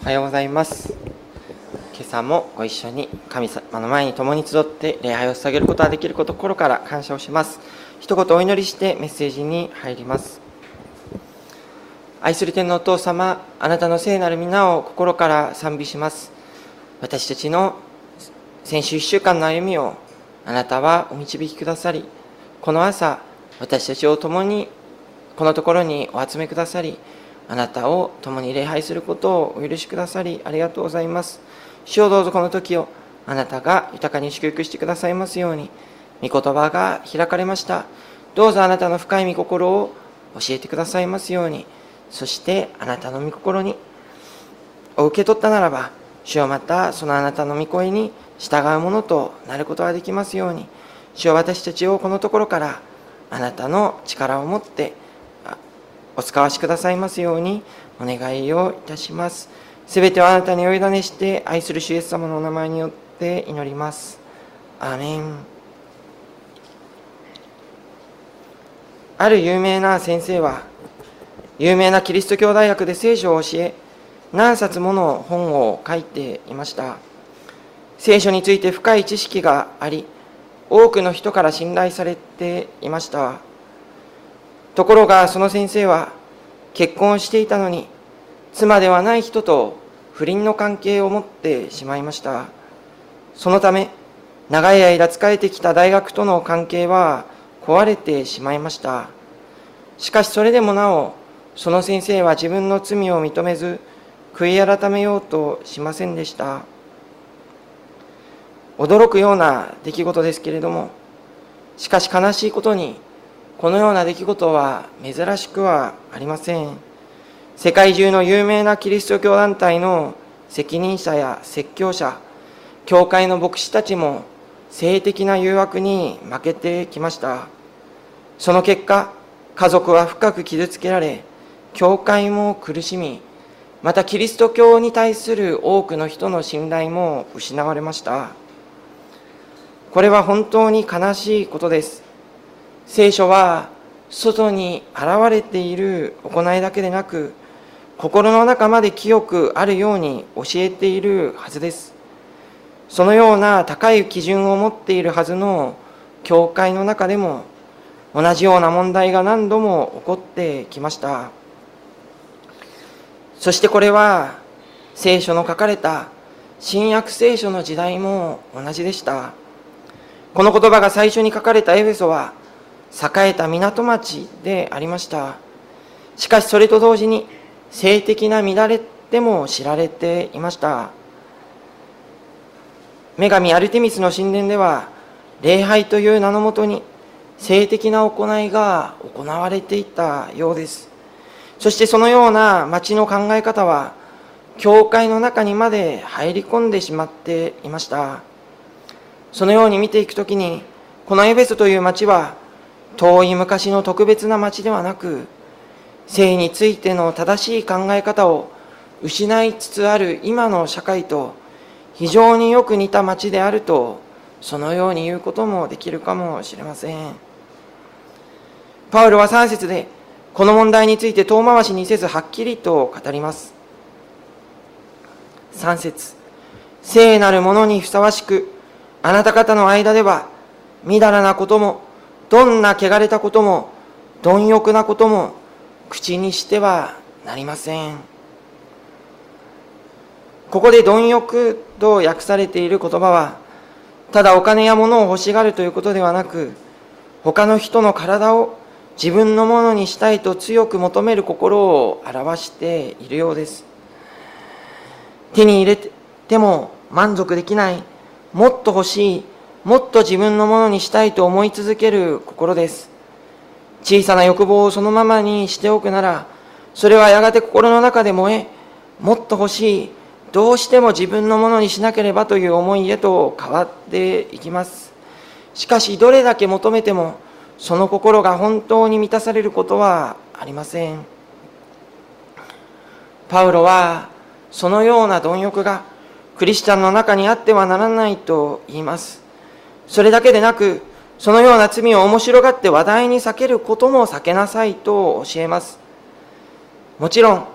おはようございます。今朝もご一緒に神様の前に共に集って礼拝を捧げることができることを心から感謝をします。一言お祈りしてメッセージに入ります。愛する天のお父様、あなたの聖なる皆を心から賛美します。私たちの先週1週間の歩みをあなたはお導きくださり、この朝私たちを共にこのところにお集めくださり、あなたを共に礼拝することをお許しくださりありがとうございます。主をどうぞこの時をあなたが豊かに祝福してくださいますように。御言葉が開かれました。どうぞあなたの深い御心を教えてくださいますように。そしてあなたの御心にを受け取ったならば、主よまたそのあなたの御声に従うものとなることができますように。主よ私たちをこのところからあなたの力を持ってお使わしくださいますようにお願いをいたします。すべてをあなたにお委ねして愛する主イエス様のお名前によって祈ります。アーメン。ある有名な先生は有名なキリスト教大学で聖書を教え、何冊もの本を書いていました。聖書について深い知識があり、多くの人から信頼されていました。ところがその先生は結婚していたのに妻ではない人と不倫の関係を持ってしまいました。そのため長い間仕えてきた大学との関係は壊れてしまいました。しかしそれでもなおその先生は自分の罪を認めず悔い改めようとしませんでした。驚くような出来事ですけれども、しかし悲しいことにこのような出来事は珍しくはありません。世界中の有名なキリスト教団体の責任者や説教者、教会の牧師たちも性的な誘惑に負けてきました。その結果、家族は深く傷つけられ、教会も苦しみ、またキリスト教に対する多くの人の信頼も失われました。これは本当に悲しいことです。聖書は外に現れている行いだけでなく、心の中まで清くあるように教えているはずです。そのような高い基準を持っているはずの教会の中でも、同じような問題が何度も起こってきました。そしてこれは聖書の書かれた新約聖書の時代も同じでした。この言葉が最初に書かれたエフェソは栄えた港町でありました。しかしそれと同時に性的な乱れでも知られていました。女神アルテミスの神殿では礼拝という名のもとに性的な行いが行われていたようです。そしてそのような町の考え方は教会の中にまで入り込んでしまっていました。そのように見ていくときに、このエフェソという町は遠い昔の特別な町ではなく、性についての正しい考え方を失いつつある今の社会と非常によく似た町であると、そのように言うこともできるかもしれません。パウロは3節でこの問題について遠回しにせずはっきりと語ります。3節、聖なるものにふさわしく、あなた方の間ではみだらなことも、どんな汚れたことも、貪欲なことも口にしてはなりません。ここで貪欲と訳されている言葉は、ただお金や物を欲しがるということではなく、他の人の体を自分のものにしたいと強く求める心を表しているようです。手に入れても満足できない、もっと欲しい、もっと自分のものにしたいと思い続ける心です。小さな欲望をそのままにしておくなら、それはやがて心の中で燃え、もっと欲しい、どうしても自分のものにしなければという思いへと変わっていきます。しかしどれだけ求めても、その心が本当に満たされることはありません。パウロはそのような貪欲がクリスチャンの中にあってはならないと言います。それだけでなく、そのような罪を面白がって話題に避けることも避けなさいと教えます。もちろん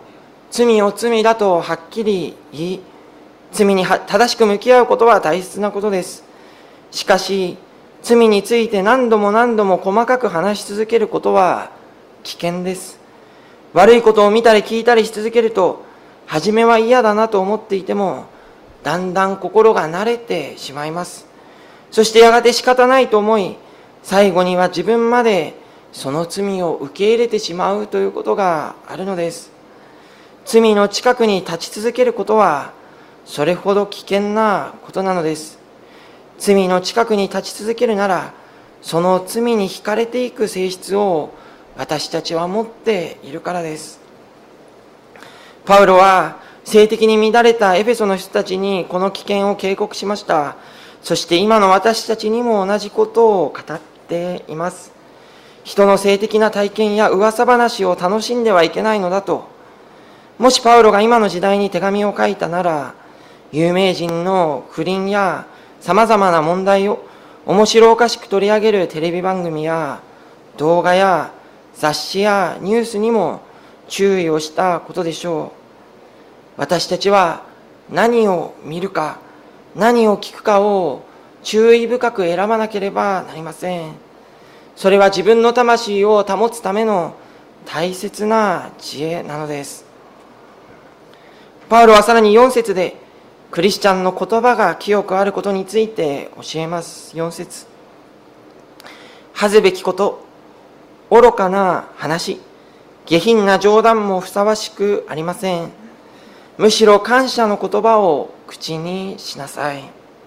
罪を罪だとはっきり言い、罪に正しく向き合うことは大切なことです。しかし、罪について何度も何度も細かく話し続けることは危険です。悪いことを見たり聞いたりし続けると、初めは嫌だなと思っていても、だんだん心が慣れてしまいます。そしてやがて仕方ないと思い、最後には自分までその罪を受け入れてしまうということがあるのです。罪の近くに立ち続けることは、それほど危険なことなのです。罪の近くに立ち続けるなら、その罪に惹かれていく性質を私たちは持っているからです。パウロは性的に乱れたエフェソの人たちにこの危険を警告しました。そして今の私たちにも同じことを語っています。人の性的な体験や噂話を楽しんではいけないのだと。もしパウロが今の時代に手紙を書いたなら、有名人の不倫やさまざまな問題を面白おかしく取り上げるテレビ番組や動画や雑誌やニュースにも注意をしたことでしょう。私たちは何を見るか、何を聞くかを注意深く選ばなければなりません。それは自分の魂を保つための大切な知恵なのです。パウロはさらに4節で、クリスチャンの言葉が清くあることについて教えます。4節。恥ずべきこと、愚かな話、下品な冗談もふさわしくありません。むしろ感謝の言葉を口にしなさい。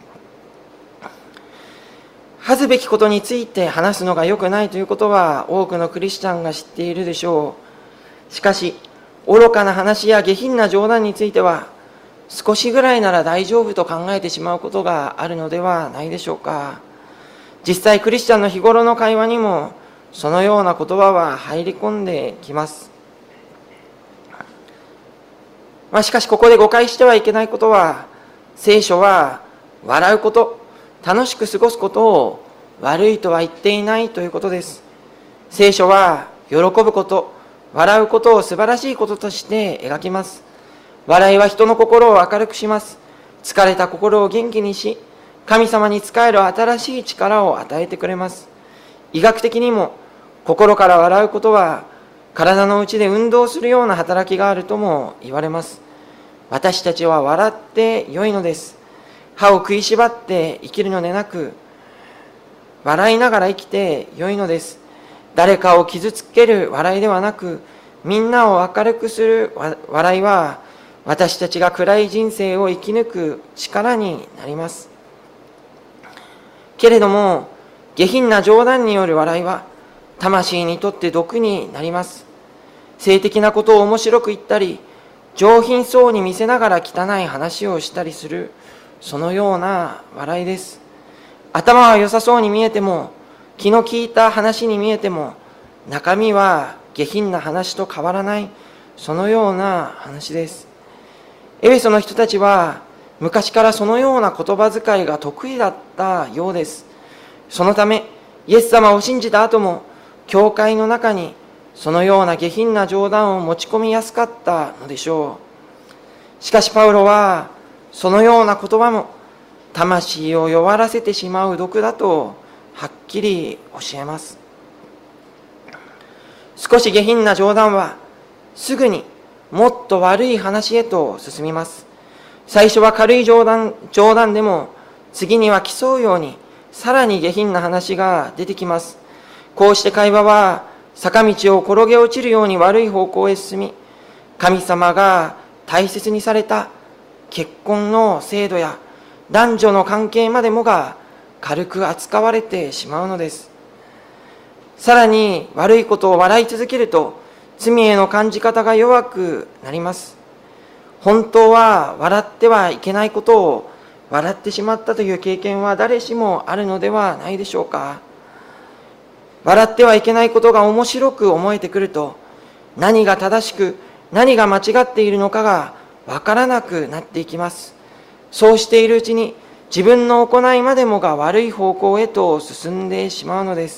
恥ずべきことについて話すのが良くないということは多くのクリスチャンが知っているでしょう。しかし、愚かな話や下品な冗談については、少しぐらいなら大丈夫と考えてしまうことがあるのではないでしょうか。実際クリスチャンの日頃の会話にもそのような言葉は入り込んできます。しかしここで誤解してはいけないことは、聖書は笑うこと、楽しく過ごすことを悪いとは言っていないということです。聖書は喜ぶこと、笑うことを素晴らしいこととして描きます。笑いは人の心を明るくします。疲れた心を元気にし、神様に仕える新しい力を与えてくれます。医学的にも、心から笑うことは、体の内で運動するような働きがあるとも言われます。私たちは笑って良いのです。歯を食いしばって生きるのでなく、笑いながら生きて良いのです。誰かを傷つける笑いではなく、みんなを明るくする笑いは、私たちが暗い人生を生き抜く力になります。けれども、下品な冗談による笑いは、魂にとって毒になります。性的なことを面白く言ったり、上品そうに見せながら汚い話をしたりする、そのような笑いです。頭は良さそうに見えても、気の利いた話に見えても、中身は下品な話と変わらない、そのような話です。エフェソの人たちは昔からそのような言葉遣いが得意だったようです。そのため、イエス様を信じた後も、教会の中にそのような下品な冗談を持ち込みやすかったのでしょう。しかしパウロは、そのような言葉も魂を弱らせてしまう毒だとはっきり教えます。少し下品な冗談はすぐにもっと悪い話へと進みます。最初は軽い冗談でも、次には競うようにさらに下品な話が出てきます。こうして会話は坂道を転げ落ちるように悪い方向へ進み、神様が大切にされた結婚の制度や男女の関係までもが軽く扱われてしまうのです。さらに悪いことを笑い続けると、罪への感じ方が弱くなります。本当は笑ってはいけないことを笑ってしまったという経験は誰しもあるのではないでしょうか。笑ってはいけないことが面白く思えてくると、何が正しく何が間違っているのかがわからなくなっていきます。そうしているうちに自分の行いまでもが悪い方向へと進んでしまうのです。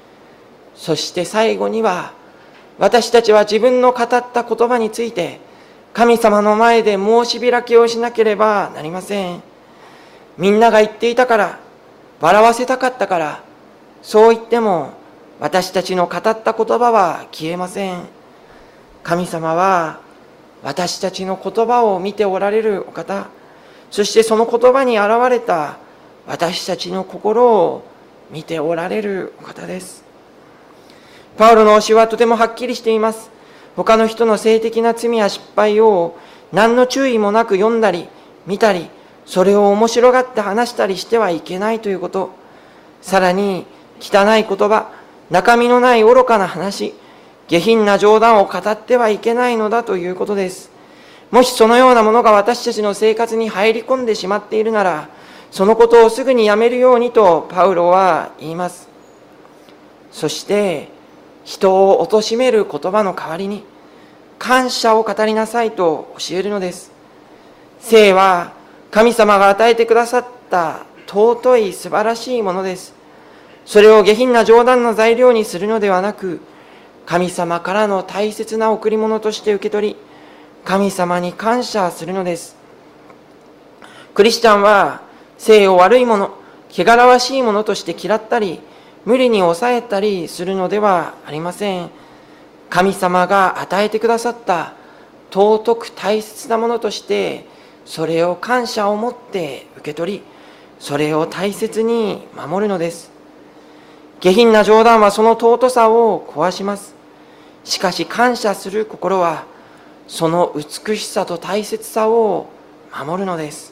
そして最後には、私たちは自分の語った言葉について神様の前で申し開きをしなければなりません。みんなが言っていたから、笑わせたかったから、そう言っても私たちの語った言葉は消えません。神様は私たちの言葉を見ておられるお方、そしてその言葉に現れた私たちの心を見ておられるお方です。パウロの教えはとてもはっきりしています。他の人の性的な罪や失敗を何の注意もなく読んだり見たり、それを面白がって話したりしてはいけないということ。さらに汚い言葉、中身のない愚かな話、下品な冗談を語ってはいけないのだということです。もしそのようなものが私たちの生活に入り込んでしまっているなら、そのことをすぐにやめるようにとパウロは言います。そして人を貶める言葉の代わりに感謝を語りなさいと教えるのです。聖は神様が与えてくださった尊い素晴らしいものです。それを下品な冗談の材料にするのではなく、神様からの大切な贈り物として受け取り、神様に感謝するのです。クリスチャンは聖を悪いもの、汚らわしいものとして嫌ったり、無理に抑えたりするのではありません。神様が与えてくださった尊く大切なものとして、それを感謝を持って受け取り、それを大切に守るのです。下品な冗談はその尊さを壊します。しかし感謝する心は、その美しさと大切さを守るのです。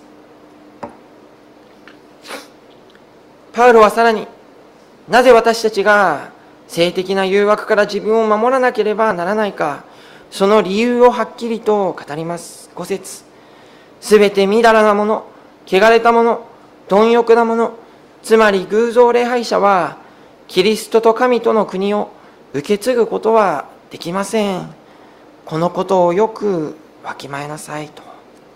パウロはさらに、なぜ私たちが性的な誘惑から自分を守らなければならないか、その理由をはっきりと語ります。5節。すべてみだらなもの、汚れたもの、貪欲なもの、つまり偶像礼拝者は、キリストと神との国を受け継ぐことはできません。このことをよくわきまえなさいと。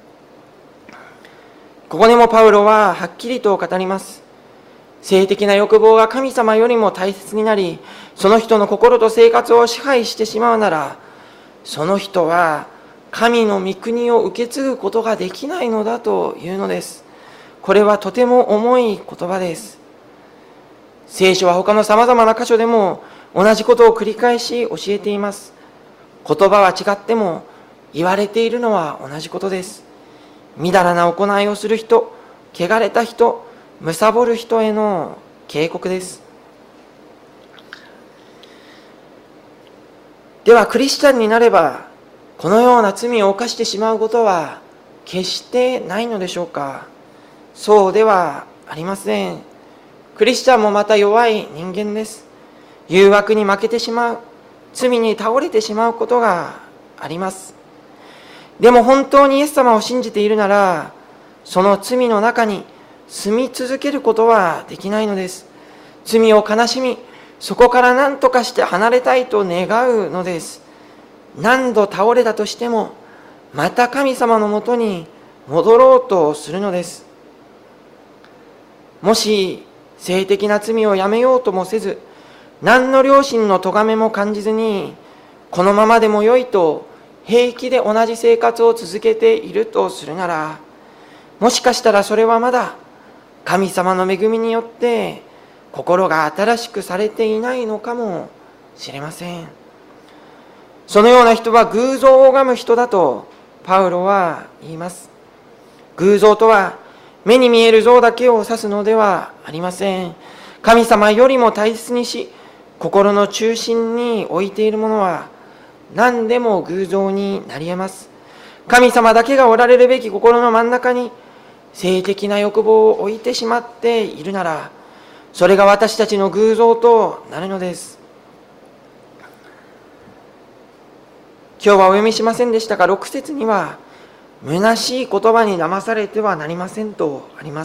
ここでもパウロははっきりと語ります。性的な欲望が神様よりも大切になり、その人の心と生活を支配してしまうなら、その人は神の御国を受け継ぐことができないのだというのです。これはとても重い言葉です。聖書は他のさまざまな箇所でも同じことを繰り返し教えています。言葉は違っても言われているのは同じことです。みだらな行いをする人、汚れた人、貪る人への警告です。ではクリスチャンになればこのような罪を犯してしまうことは決してないのでしょうか。そうではありません。クリスチャンもまた弱い人間です。誘惑に負けてしまう、罪に倒れてしまうことがあります。でも本当にイエス様を信じているなら、その罪の中に住み続けることはできないのです。罪を悲しみ、そこから何とかして離れたいと願うのです。何度倒れたとしても、また神様のもとに戻ろうとするのです。もし性的な罪をやめようともせず、何の良心の咎めも感じずに、このままでもよいと平気で同じ生活を続けているとするなら、もしかしたらそれはまだ神様の恵みによって心が新しくされていないのかもしれません。そのような人は偶像を拝む人だとパウロは言います。偶像とは目に見える像だけを指すのではありません。神様よりも大切にし、心の中心に置いているものは何でも偶像になり得ます。神様だけがおられるべき心の真ん中に性的な欲望を置いてしまっているなら、それが私たちの偶像となるのです。今日はお読みしませんでしたが、6節には虚しい言葉に騙されてはなりませんとあります。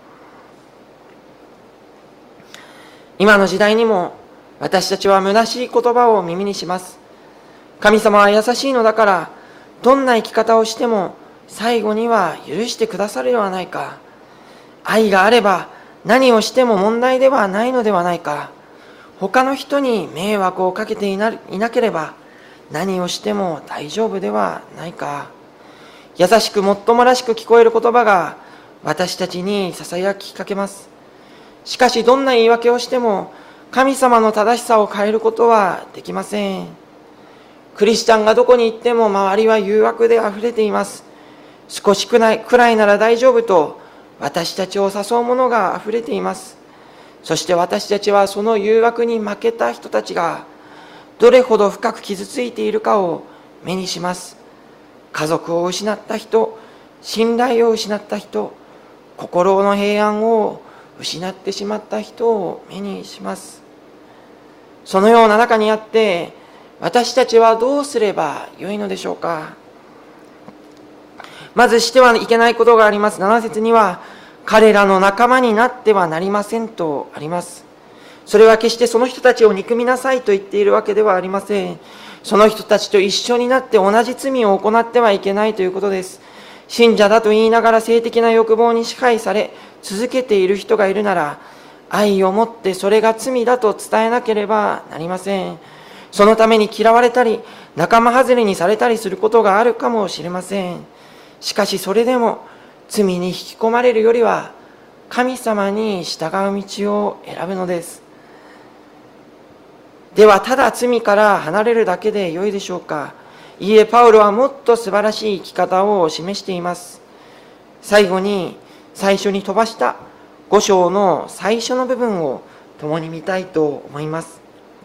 今の時代にも私たちは虚しい言葉を耳にします。神様は優しいのだから、どんな生き方をしても最後には許してくださるではないか。愛があれば何をしても問題ではないのではないか。他の人に迷惑をかけていなければ何をしても大丈夫ではないか。優しくもっともらしく聞こえる言葉が私たちにささやきかけます。しかしどんな言い訳をしても神様の正しさを変えることはできません。クリスチャンがどこに行っても周りは誘惑であふれています。少しくらいなら大丈夫と私たちを誘うものがあふれています。そして私たちはその誘惑に負けた人たちがどれほど深く傷ついているかを目にします。家族を失った人、信頼を失った人、心の平安を失ってしまった人を目にします。そのような中にあって私たちはどうすればよいのでしょうか。まずしてはいけないことがあります。7節には、彼らの仲間になってはなりませんとあります。それは決してその人たちを憎みなさいと言っているわけではありません。その人たちと一緒になって同じ罪を行ってはいけないということです。信者だと言いながら性的な欲望に支配され続けている人がいるなら、愛をもってそれが罪だと伝えなければなりません。そのために嫌われたり仲間外れにされたりすることがあるかもしれません。しかしそれでも罪に引き込まれるよりは神様に従う道を選ぶのです。ではただ罪から離れるだけでよいでしょうか。いいえ、パウロはもっと素晴らしい生き方を示しています。最初に飛ばした5章の最初の部分を共に見たいと思います。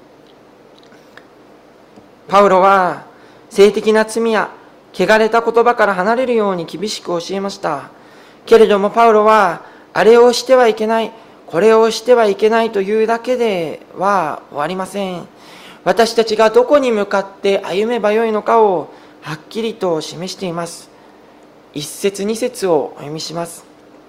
パウロは性的な罪や汚れた言葉から離れるように厳しく教えました。けれどもパウロはあれをしてはいけない、これをしてはいけないというだけでは終わりません。私たちがどこに向かって歩めばよいのかをはっきりと示しています。1節2節をお読みします。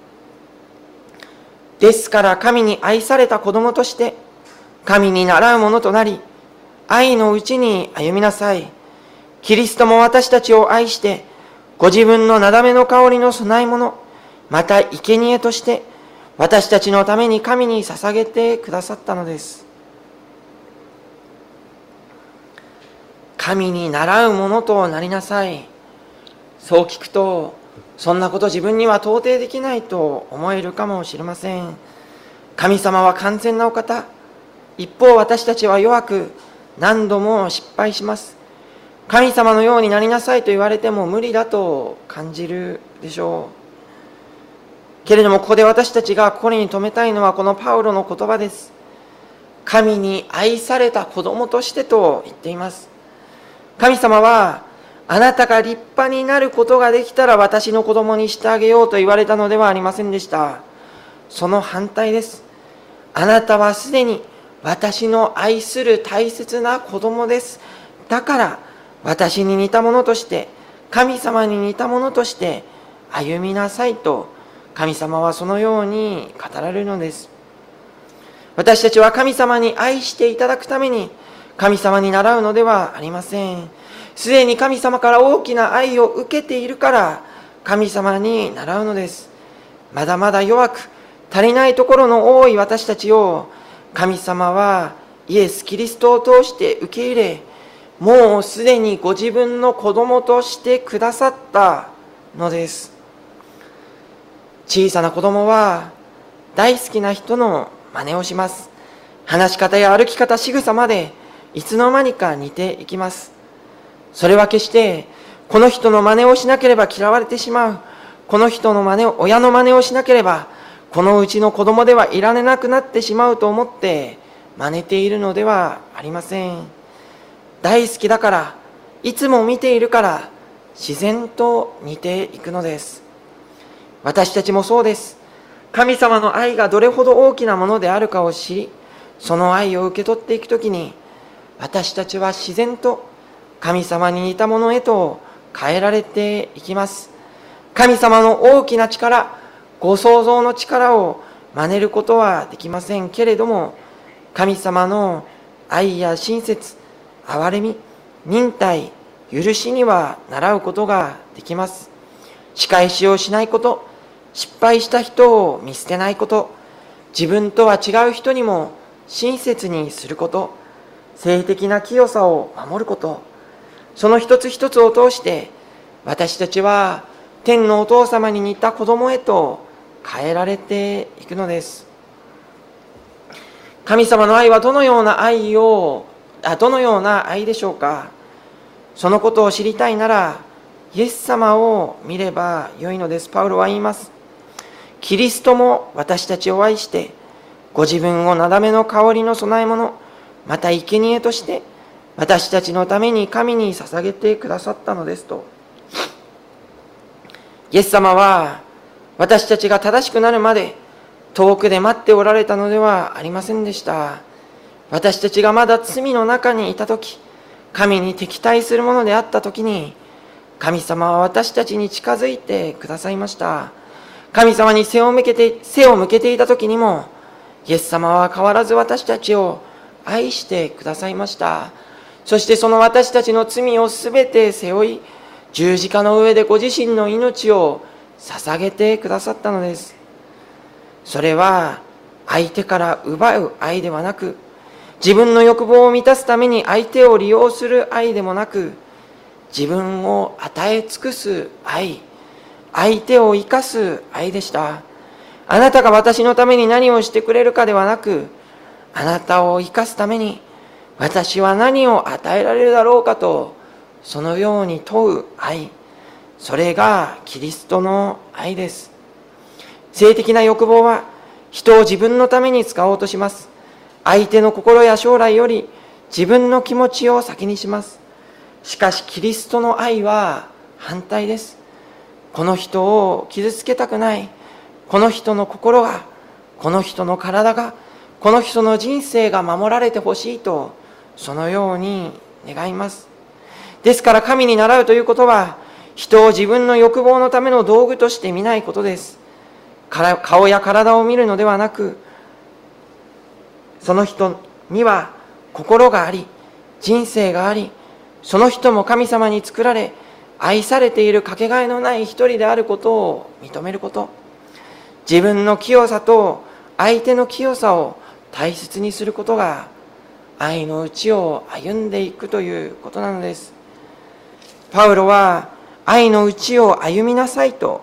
ですから神に愛された子供として神に倣うものとなり、愛のうちに歩みなさい。キリストも私たちを愛して、ご自分のなだめの香りの供え物、また生贄として、私たちのために神に捧げてくださったのです。神に倣うものとなりなさい。そう聞くと、そんなこと自分には到底できないと思えるかもしれません。神様は完全なお方。一方私たちは弱く、何度も失敗します。神様のようになりなさいと言われても無理だと感じるでしょう。けれどもここで私たちが心に留めたいのはこのパウロの言葉です。神に愛された子供としてと言っています。神様はあなたが立派になることができたら私の子供にしてあげようと言われたのではありませんでした。その反対です。あなたはすでに私の愛する大切な子供です。だから私に似たものとして、神様に似たものとして歩みなさいと神様はそのように語られるのです。私たちは神様に愛していただくために神様に倣うのではありません。すでに神様から大きな愛を受けているから神様に倣うのです。まだまだ弱く足りないところの多い私たちを神様はイエス・キリストを通して受け入れ、もうすでにご自分の子供としてくださったのです。小さな子供は大好きな人の真似をします。話し方や歩き方、仕草までいつの間にか似ていきます。それは決してこの人の真似をしなければ嫌われてしまう、この人の真似を、親の真似をしなければこのうちの子供ではいられなくなってしまうと思って真似ているのではありません。大好きだから、いつも見ているから自然と似ていくのです。私たちもそうです。神様の愛がどれほど大きなものであるかを知り、その愛を受け取っていくときに、私たちは自然と神様に似たものへと変えられていきます。神様の大きな力、ご創造の力を真似ることはできませんけれども、神様の愛や親切、憐れみ、忍耐、許しには習うことができます。仕返しをしないこと、失敗した人を見捨てないこと、自分とは違う人にも親切にすること、性的な清さを守ること、 その一つ一つを通して、私たちは天のお父様に似た子供へと変えられていくのです。神様の愛はどのような愛でしょうか。そのことを知りたいなら、イエス様を見ればよいのです。パウロは言います。キリストも私たちを愛して、ご自分をなだめの香りの供え物、また生贄として、私たちのために神に捧げてくださったのですと。イエス様は、私たちが正しくなるまで、遠くで待っておられたのではありませんでした。私たちがまだ罪の中にいたとき、神に敵対するものであったときに、神様は私たちに近づいてくださいました。神様に背を向けていたときにも、イエス様は変わらず私たちを愛してくださいました。そしてその私たちの罪をすべて背負い、十字架の上でご自身の命を捧げてくださったのです。それは相手から奪う愛ではなく、自分の欲望を満たすために相手を利用する愛でもなく、自分を与え尽くす愛、相手を生かす愛でした。あなたが私のために何をしてくれるかではなく、あなたを生かすために私は何を与えられるだろうかと、そのように問う愛、それがキリストの愛です。性的な欲望は人を自分のために使おうとします。相手の心や将来より自分の気持ちを先にします。しかしキリストの愛は反対です。この人を傷つけたくない、この人の心が、この人の体が、この人の人生が守られてほしいと、そのように願います。ですから神に倣うということは、人を自分の欲望のための道具として見ないことです。顔や体を見るのではなく、その人には心があり、人生があり、その人も神様に作られ、愛されているかけがえのない一人であることを認めること。自分の清さと相手の清さを大切にすることが、愛のうちを歩んでいくということなのです。パウロは、愛のうちに歩みなさいと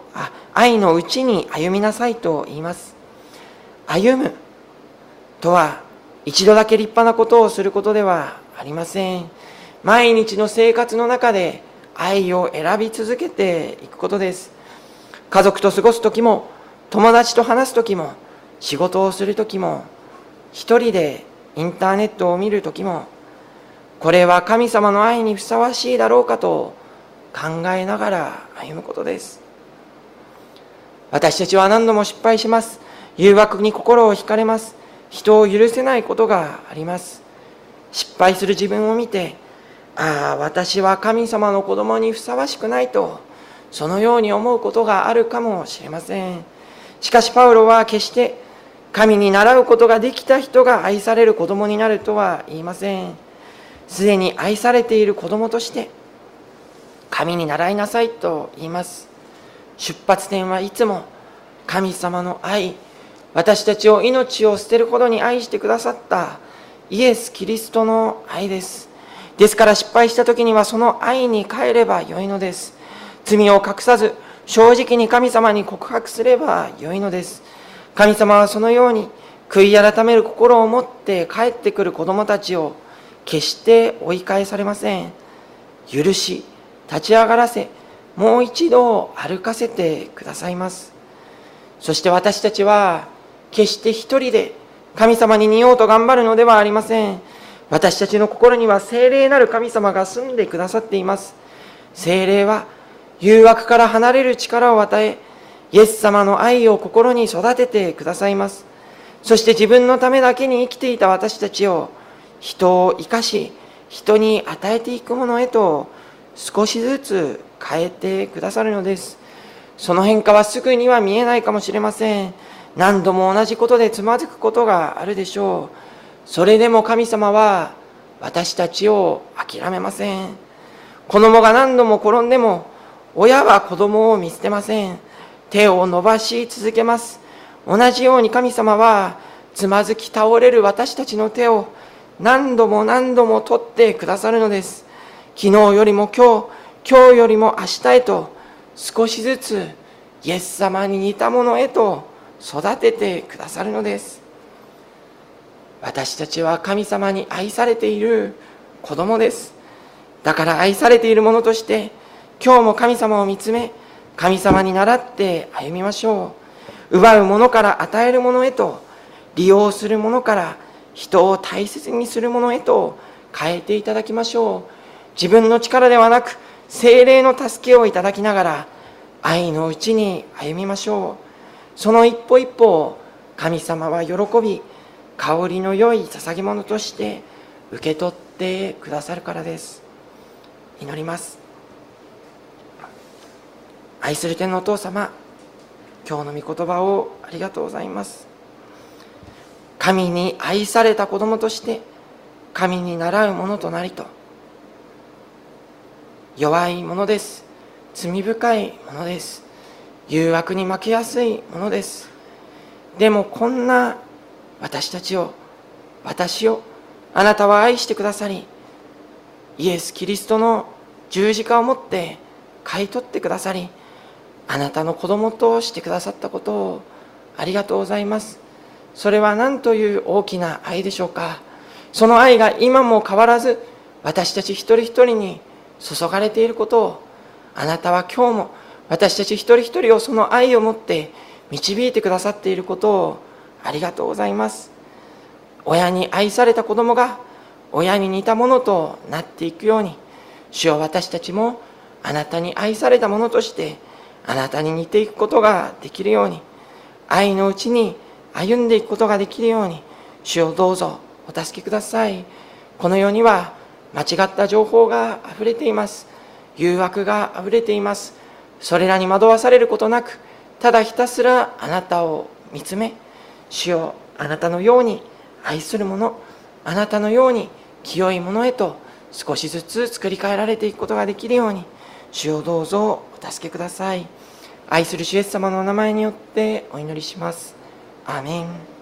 言います。歩むとは、一度だけ立派なことをすることではありません。毎日の生活の中で愛を選び続けていくことです。家族と過ごすときも、友達と話すときも、仕事をするときも、一人でインターネットを見るときも、これは神様の愛にふさわしいだろうかと考えながら歩むことです。私たちは何度も失敗します。誘惑に心を惹かれます。人を許せないことがあります。失敗する自分を見て、私は神様の子供にふさわしくないと、そのように思うことがあるかもしれません。しかしパウロは決して神に倣うことができた人が愛される子供になるとは言いません。すでに愛されている子供として神に習いなさいと言います。出発点はいつも神様の愛、私たちを命を捨てるほどに愛してくださったイエス・キリストの愛です。ですから失敗した時にはその愛に帰ればよいのです。罪を隠さず正直に神様に告白すればよいのです。神様はそのように悔い改める心を持って帰ってくる子供たちを決して追い返されません。許し、立ち上がらせ、もう一度歩かせてくださいます。そして私たちは決して一人で神様に似ようと頑張るのではありません。私たちの心には聖霊なる神様が住んでくださっています。聖霊は誘惑から離れる力を与え、イエス様の愛を心に育ててくださいます。そして自分のためだけに生きていた私たちを人を生かし、人に与えていくものへと少しずつ変えてくださるのです。その変化はすぐには見えないかもしれません。何度も同じことでつまずくことがあるでしょう。それでも神様は私たちを諦めません。子供が何度も転んでも、親は子供を見捨てません。手を伸ばし続けます。同じように神様はつまずき倒れる私たちの手を何度も何度も取ってくださるのです。 昨日よりも今日よりも明日へと、少しずつイエス様に似たものへと育ててくださるのです。私たちは神様に愛されている子供です。だから愛されているものとして、今日も神様を見つめ、神様に倣って歩みましょう。奪うものから与えるものへと、利用するものから人を大切にするものへと変えていただきましょう。自分の力ではなく、聖霊の助けをいただきながら、愛のうちに歩みましょう。その一歩一歩を神様は喜び、香りの良い捧げ物として受け取ってくださるからです。祈ります。愛する天のお父様、今日の御言葉をありがとうございます。神に愛された子供として神に倣うものとなりと、弱いものです。罪深いものです。誘惑に負けやすいものです。でもこんな私をあなたは愛してくださり、イエス・キリストの十字架をもって買い取ってくださり、あなたの子供としてくださったことをありがとうございます。それは何という大きな愛でしょうか。その愛が今も変わらず私たち一人一人に注がれていることを、あなたは今日も私たち一人一人をその愛をもって導いてくださっていることをありがとうございます。親に愛された子供が親に似たものとなっていくように、主よ、私たちもあなたに愛されたものとしてあなたに似ていくことができるように、愛のうちに歩んでいくことができるように、主よ、どうぞお助けください。この世には間違った情報があふれています。誘惑があふれています。それらに惑わされることなく、ただひたすらあなたを見つめ、主よ、あなたのように愛するもの、あなたのように清いものへと少しずつ作り変えられていくことができるように、主よ、どうぞお助けください。愛する主イエス様のお名前によってお祈りします。アーメン。